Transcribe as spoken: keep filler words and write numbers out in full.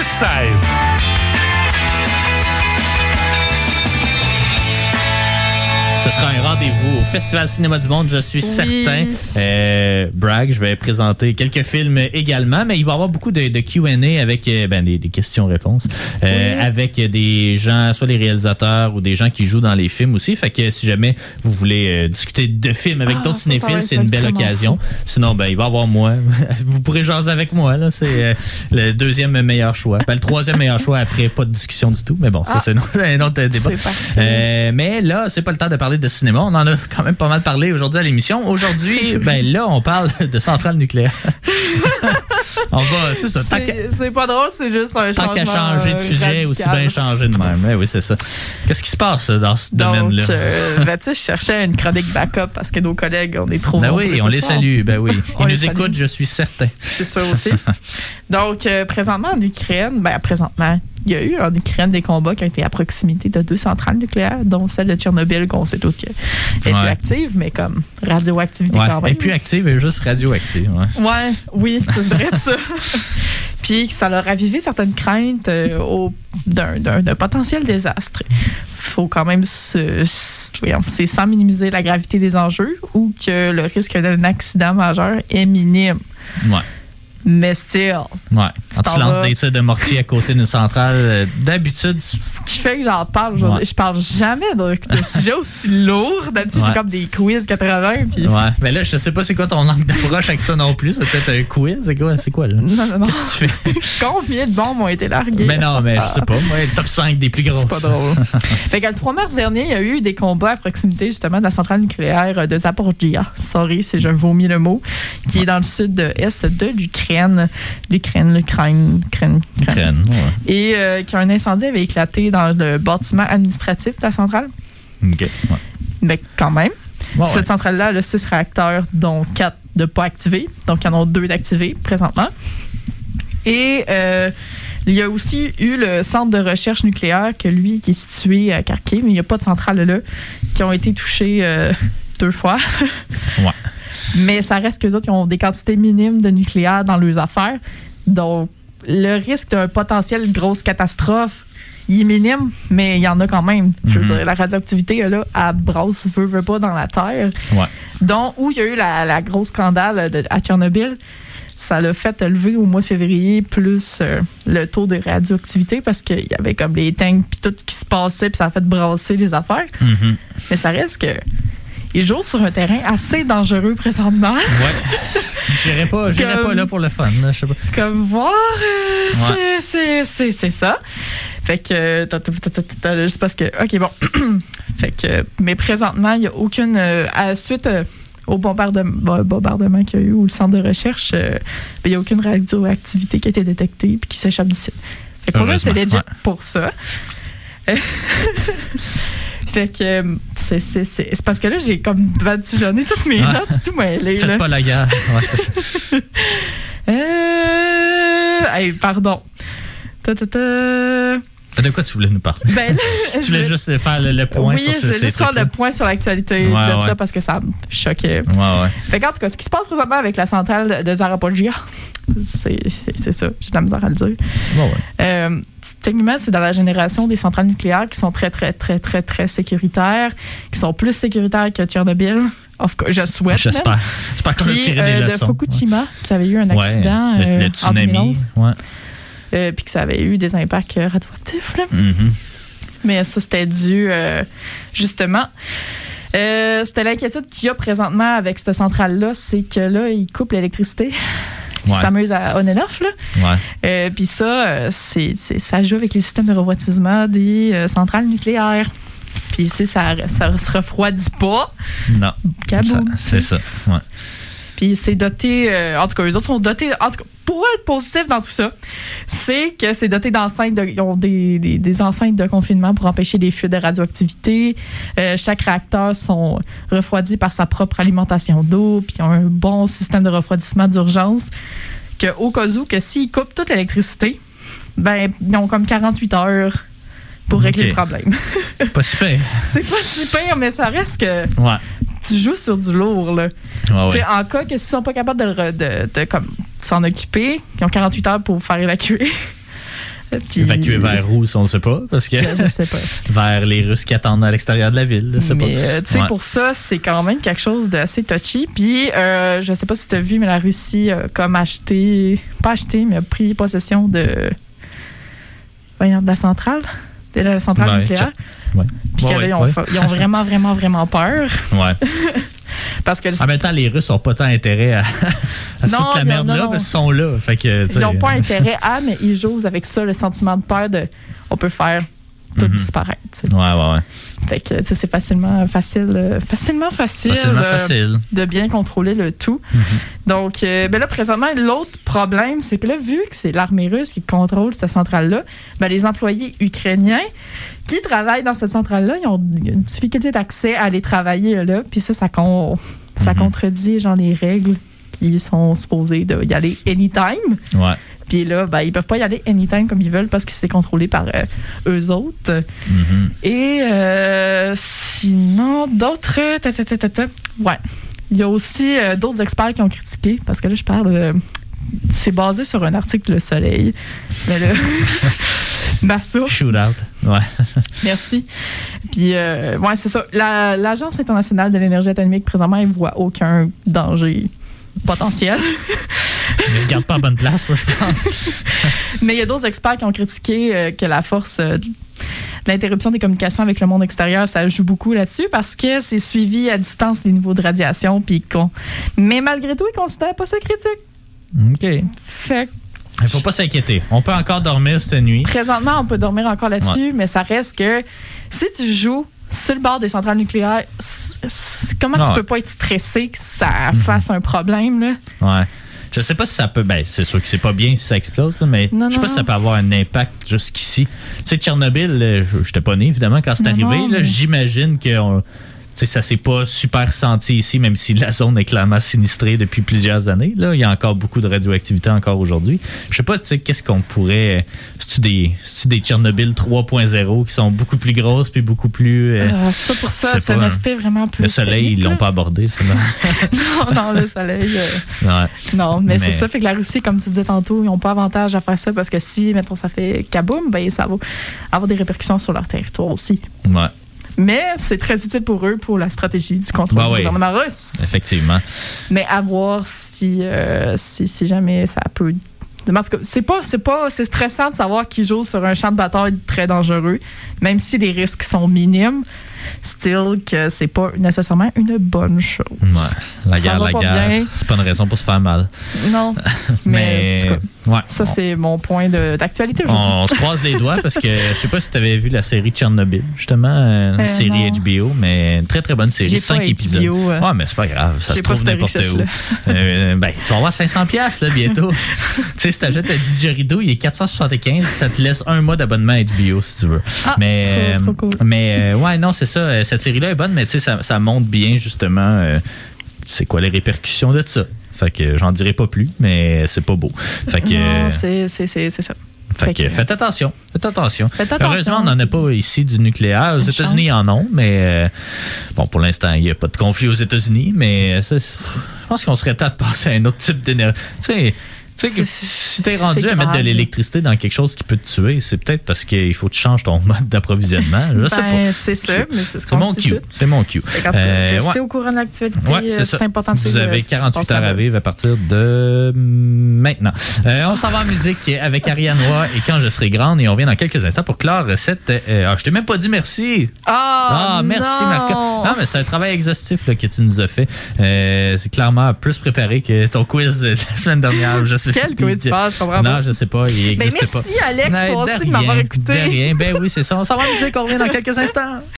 seize. Ce sera un rendez-vous au Festival Cinéma du Monde, je suis oui. certain. Euh, brag, je vais présenter quelques films également, mais il va y avoir beaucoup de, de Q and A avec ben, des, des questions-réponses, euh, oui. avec des gens, soit les réalisateurs ou des gens qui jouent dans les films aussi. Fait que si jamais vous voulez euh, discuter de films avec ah, d'autres ça, cinéphiles, ça c'est une belle occasion. Fou. Sinon, ben il va y avoir moi. Vous pourrez jaser avec moi. Là, c'est euh, le deuxième meilleur choix. Ben, le troisième meilleur choix après, pas de discussion du tout. Mais bon, ah, ça c'est un autre débat. Euh, mais là, c'est pas le temps de parler de cinéma. On en a quand même pas mal parlé aujourd'hui à l'émission. Aujourd'hui, ben là, on parle de centrale nucléaire. On va, c'est ça. C'est, qu'à, c'est pas drôle, c'est juste un tant changement. Tant qu'à changer de sujet, radical. Aussi bien changer de même. Ouais, oui, c'est ça. Qu'est-ce qui se passe dans ce Donc, domaine-là? Euh, ben, tu sais, je cherchais une chronique backup parce que nos collègues, on est trop Ben nombreux. oui, on les soir. salue. Ben oui. Ils nous les écoutent, je suis certain. C'est ça aussi. Donc, euh, présentement en Ukraine, ben présentement, il y a eu en Ukraine des combats qui ont été à proximité de deux centrales nucléaires, dont celle de Tchernobyl, qu'on sait tous qu'elle est ouais. plus active, mais comme radioactivité ouais. quand même. Elle est plus active, elle est juste radioactive. Ouais, ouais oui, c'est vrai ça. Puis ça leur a ravivé certaines craintes euh, au, d'un, d'un, d'un potentiel désastre. Il faut quand même se, se, voyons, c'est sans minimiser la gravité des enjeux ou que le risque d'un accident majeur est minime. Ouais. Mais still. Ouais. Quand tu lances des tirs de mortier à côté d'une centrale, euh, d'habitude. Ce qui fait que j'en parle. Je, ouais. je parle jamais de, de sujets aussi lourds. D'habitude, ouais. j'ai comme des quiz quatre-vingts. Puis... Ouais. Mais là, je sais pas c'est quoi ton angle d'approche avec ça non plus. C'est peut-être un quiz. C'est quoi, c'est quoi là? Non, non, non. Qu'est-ce que tu fais? Combien de bombes ont été larguées? Mais non, mais je sais pas. Moi, le top cinq des plus grosses. C'est pas drôle. Fait que le trois mars dernier, il y a eu des combats à proximité justement de la centrale nucléaire de Zaporizhzhia. Sorry si je vomis le mot. Qui ouais. est dans le sud-est de l'Ukraine. L'Ukraine, l'Ukraine, l'Ukraine, l'Ukraine. Ouais. Et euh, qu'un incendie avait éclaté dans le bâtiment administratif de la centrale. OK. Ouais. Mais quand même. Ouais, Cette ouais. centrale-là, elle a six réacteurs, dont quatre de pas activés. Donc, il y en a deux d'activés présentement. Et euh, il y a aussi eu le centre de recherche nucléaire, que lui, qui est situé à Kharkiv, mais il n'y a pas de centrale là, qui ont été touchés euh, deux fois. Ouais. Mais ça reste qu'eux autres, ils ont des quantités minimes de nucléaire dans leurs affaires. Donc, le risque d'une potentielle grosse catastrophe, il est minime, mais il y en a quand même. Je veux mm-hmm. dire, la radioactivité, là, elle brasse, veut, veut pas dans la Terre. Ouais. Donc, où il y a eu la, la grosse scandale de, à Tchernobyl, ça l'a fait élever au mois de février plus euh, le taux de radioactivité parce qu'il y avait comme les tanks puis tout ce qui se passait puis ça a fait brasser les affaires. Mm-hmm. Mais ça reste que ils jouent sur un terrain assez dangereux présentement. Ouais. J'irais pas, j'irais comme, pas là pour le fun. Là, je sais pas. Comme voir, euh, ouais. c'est, c'est, c'est, c'est ça. Fait que, t'as, t'as, t'as, t'as, juste parce que, OK, bon. Fait que, mais présentement, il n'y a aucune, euh, à la suite euh, au bombardement, bombardement qu'il y a eu ou le centre de recherche, il euh, n'y a aucune radioactivité qui a été détectée et qui s'échappe du site. Fait que pour moi, c'est legit ouais. pour ça. Fait que c'est, c'est, c'est, c'est parce que là, j'ai comme badigeonné toutes mes ouais. notes, tout mêlé. Faites là. pas la guerre. Ouais, c'est ça. euh... Hey, pardon. Ta-ta-ta. De quoi tu voulais nous parler? Ben, tu voulais je... juste faire le, le point oui, sur ce Oui, je voulais juste faire le point sur l'actualité ouais, de ouais. ça parce que ça me choquait. Ouais, ouais. Fait qu'en tout cas, ce qui se passe présentement avec la centrale de Zaporizhzhia, c'est, c'est ça, j'ai de la misère à le dire. Ouais, ouais. Euh, techniquement, c'est dans la génération des centrales nucléaires qui sont très, très, très, très, très sécuritaires, qui sont plus sécuritaires que Tchernobyl. Of course, je souhaite. J'espère. J'espère qu'on a tiré euh, des de leçons. De Fukushima, ouais. qui avait eu un accident ouais, le, le euh, tsunami, en deux mille onze. Ouais. Euh, puis que ça avait eu des impacts radioactifs. Là. Mm-hmm. Mais ça, c'était dû, euh, justement... Euh, c'était l'inquiétude qu'il y a présentement avec cette centrale-là, c'est que là, ils coupent l'électricité. Ils ouais. s'amusent à on and off, là. Ouais. Euh, puis ça, c'est, c'est, ça joue avec les systèmes de refroidissement des euh, centrales nucléaires. Puis si ça, ça se refroidit pas, non. Kaboum. Ça, c'est ça, ouais. Puis c'est doté, euh, en tout cas, eux autres sont dotés, en tout cas, pour être positif dans tout ça, c'est que c'est doté d'enceintes, de, ils ont des, des, des enceintes de confinement pour empêcher les fuites de radioactivité. Euh, chaque réacteur sont refroidis par sa propre alimentation d'eau, puis ils ont un bon système de refroidissement d'urgence, que au cas où, que s'ils coupent toute l'électricité, ben, ils ont comme quarante-huit heures pour régler okay. le problème. Pas si pire. C'est pas si pire, mais ça reste que... Ouais. Tu joues sur du lourd, là. Ah ouais. En cas que s'ils sont pas capables de, de, de, de comme, s'en occuper, ils ont quarante-huit heures pour faire évacuer, Puis, évacuer vers où, on ne sait pas, parce que je sais pas. vers les Russes qui attendent à l'extérieur de la ville, je sais mais pas. euh, tu sais, Ouais. pour ça, c'est quand même quelque chose d'assez touchy. Puis, euh, je sais pas si tu as vu, mais la Russie a comme acheté, pas acheté, mais a pris possession de, voyons, de la centrale, de la centrale Ouais, nucléaire. Ouais. Puis Ouais, que là, ouais, ils, ont, ouais. fa- ils ont vraiment, vraiment, vraiment peur. Ouais. Parce que le- En même temps, les Russes n'ont pas tant intérêt à, à Non, foutre la non, merde non, là, non. parce qu'ils sont là. Fait que, tu sais, ils n'ont pas intérêt à, mais ils jouent avec ça, le sentiment de peur de on peut faire tout Mhm. disparaître. tu sais. Ouais, ouais, ouais. Fait que tu sais, c'est facilement facile, euh, facilement facile, Facilement euh, facile. de bien contrôler le tout. Mhm. Donc, euh, ben là, présentement, l'autre problème, c'est que là, vu que c'est l'armée russe qui contrôle cette centrale-là, ben les employés ukrainiens qui travaillent dans cette centrale-là, ils ont une difficulté d'accès à aller travailler là. Puis ça, ça, con- ça Mhm. contredit genre les règles qui sont supposées de y aller anytime. Ouais. Puis là, ben, ils peuvent pas y aller anytime comme ils veulent parce que c'est contrôlé par euh, eux autres. Mhm. Et euh, sinon, d'autres... ta, ta, ta, ta, ta. Ouais. Il y a aussi euh, d'autres experts qui ont critiqué, parce que là, je parle... euh, c'est basé sur un article Le Soleil. Mais là... ma source. Shootout. Ouais. Merci. Puis, euh, ouais, c'est ça. La- L'Agence internationale de l'énergie atomique, présentement, elle voit aucun danger potentiel. Mais regarde pas à bonne place, moi, je pense. Mais il y a d'autres experts qui ont critiqué euh, que la force euh, de l'interruption des communications avec le monde extérieur, ça joue beaucoup là-dessus parce que c'est suivi à distance les niveaux de radiation. Puis qu'on... Mais malgré tout, ils ne considèrent pas ça critique. OK. Fait que Il faut pas s'inquiéter. On peut encore dormir cette nuit. présentement, on peut dormir encore là-dessus, mais ça reste que si tu joues sur le bord des centrales nucléaires, c- c- comment Ah tu ouais. peux pas être stressé que ça Mhm. fasse un problème, là? Ouais. Je sais pas si ça peut. Ben, c'est sûr que c'est pas bien si ça explose, là, mais Non, je sais pas non, si ça non. peut avoir un impact jusqu'ici. Tu sais, Tchernobyl, euh, je j'étais pas né, évidemment, quand c'est Non, arrivé. non, là, mais- J'imagine que on- tu sais, ça s'est pas super senti ici, même si la zone est clairement sinistrée depuis plusieurs années. Là, il y a encore beaucoup de radioactivité encore aujourd'hui. Je sais pas, tu sais, qu'est-ce qu'on pourrait. C'est-tu des, c'est-tu des Tchernobyl trois point zéro qui sont beaucoup plus grosses puis beaucoup plus. euh, Euh, ça, pour ça, c'est c'est pas un un- aspect vraiment plus. le soleil, technique, ils l'ont là. pas abordé, c'est non, non, le soleil. euh, ouais. Non, mais, Mais- c'est ça. Fait que la Russie, comme tu disais tantôt, ils n'ont pas avantage à faire ça parce que si, mettons, ça fait kaboum, ben ça va avoir des répercussions sur leur territoire aussi. Ouais, Mais c'est très utile pour eux, pour la stratégie du contrôle Bah du oui. gouvernement russe. effectivement. Mais à voir si, euh, si, si jamais ça peut. En tout cas, c'est pas, c'est pas, c'est stressant de savoir qu'ils jouent sur un champ de bataille très dangereux, même si les risques sont minimes. Still, que c'est pas nécessairement une bonne chose. Ouais. La Ça guerre, va la pas guerre, bien. c'est pas une raison pour se faire mal. Non, mais, en tout cas, ouais. ça c'est mon point de- d'actualité On, aujourd'hui. on se croise les doigts parce que je sais pas si tu avais vu la série Tchernobyl, justement, euh, une Euh, série non. H B O, mais une très très bonne série, J'ai cinq pas épisodes. H B O, euh. Ouais, mais c'est pas grave, ça J'ai se pas trouve cette n'importe où. richesse-là. Euh, ben, tu vas avoir cinq cents piastres là bientôt. Tu sais, si t'achètes le didgeridoo, il est quatre cent soixante-quinze, ça te laisse un mois d'abonnement à H B O si tu veux. Ah, mais trop, trop cool. mais euh, ouais, non, c'est ça. euh, Cette série-là est bonne, mais tu sais, ça, ça montre bien justement euh, c'est quoi les répercussions de ça. Fait que j'en dirai pas plus, mais c'est pas beau. Fait que, Non, c'est, c'est, c'est, c'est ça. fait fait que que- faites attention. Faites attention. Faites attention. Heureusement, on n'en a pas ici du nucléaire. Aux Une États-Unis, ils en ont, mais euh, bon, pour l'instant, il n'y a pas de conflit aux États-Unis, mais ça, c'est- je pense qu'on serait temps de passer à un autre type d'énergie. Tu sais, tu sais que C'est- si t'es rendu c'est à mettre de grave. l'électricité dans quelque chose qui peut te tuer, c'est peut-être parce qu'il faut que tu changes ton mode d'approvisionnement. Je sais pas. Ben, c'est ça, mais c'est ce C'est qu'on mon se dit cue. tout. C'est mon cue. Fait qu'en tout cas, Euh, restez ouais. au courant de l'actualité. Ouais, euh, c'est ça. important de Vous suivre, avez euh, ce qui se quarante-huit passe heures à là-bas. vivre à partir de maintenant. Euh, on s'en va en musique avec Ariane Roy et Quand je serai grande et on vient dans quelques instants pour clore cette. Euh, ah, je t'ai même pas dit merci. Ah, Ah, merci non. Marco. Non, mais c'est un travail exhaustif là, que tu nous as fait. Euh, c'est clairement plus préparé que ton quiz de la semaine dernière. Je sais, Quel quiz tu passes, je comprends Non, pas. je sais pas, il Ben, n'existe pas. merci, Alex, Non, toi de aussi, de rien, m'avoir écouté. De rien. Ben oui, c'est ça. On s'en va en musique, on revient dans quelques instants.